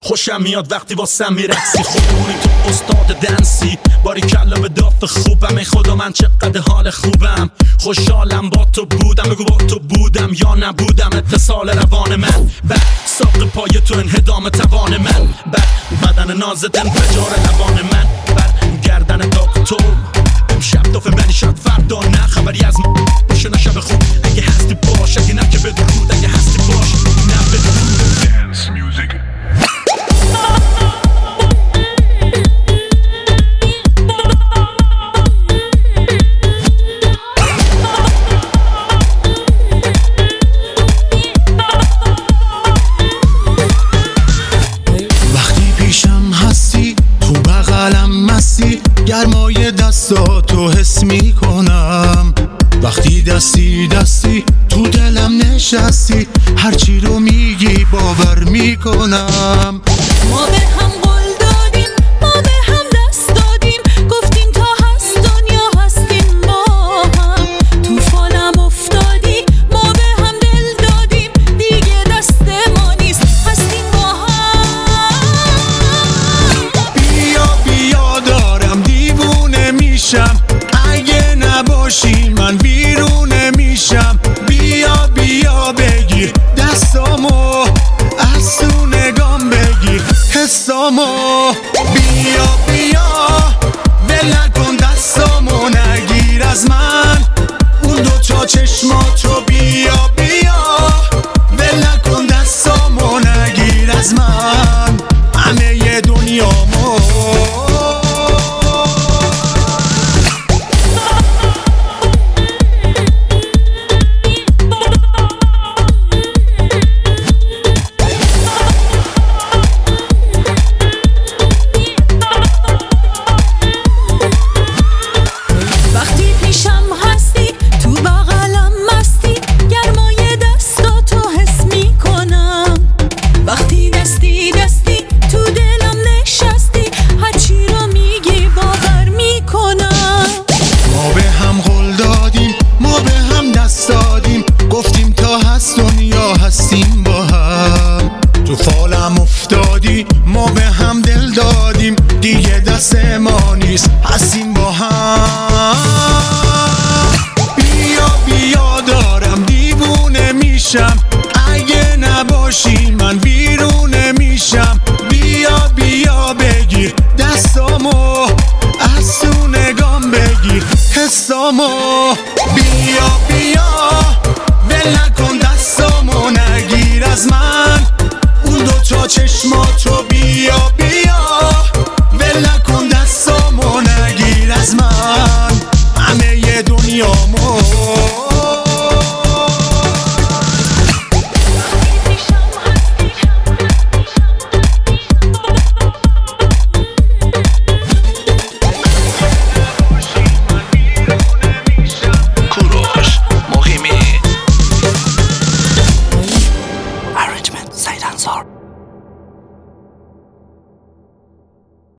خوشم میاد وقتی واسم میرقصی، خودمونی تو استاد دنسی، باریکلا به داف خوبم. ای خدا من چقدر حال خوبم، خوشحالم با تو بودم. بگو با تو بودم یا نبودم، اتصال روان من بر ساق پای تو، انهدام توان من بر بدن نازت، انفجار لبان من بر گردن دکتر. امشب دافه منی شاید فردا نه، خبری از من باشه نه شب خوب. اگه هستی باش، اگه نه که بدرود، اگه هستی باش نه بدرود. Dance music. گرمای دستاتو حس میکنم، وقتی دستی دستی تو دلم نشستی، هرچی رو میگی باور میکنم. ما به هم قول دادیم، ما به هم دست دادیم، گفتیم تا هست دنیا هستیم با هم. تو فالم افتادی، ما به هم دل دادیم، دیگه دست ما نیست، هستیم با هم. بیا بیا دارم دیوونه میشم، اگه نباشی من بیرونه میشم. بیا بیا بگیر دستامو، از تو نگام بگیر حسامو. بیا بیا ول نکن دستامو، نگیر از من اون دوتا چشماتو. بیا بیا ول نکن دستامو، نگیر از من همه دنیامو. گفتیم تا هست دنیا هستیم با هم، تو فالم افتادی، ما به هم دل دادیم، دیگه دست ما نیست، هستیم با هم. بیا بیا دارم دیوونه میشم، اگه نباشی من بیرونه میشم. بیا بیا بگیر دستامو، از تو نگام بگیر حسامو. بیا بیا ول نکن دستامو، نگیر از من اون دوتا چشماتو. بیا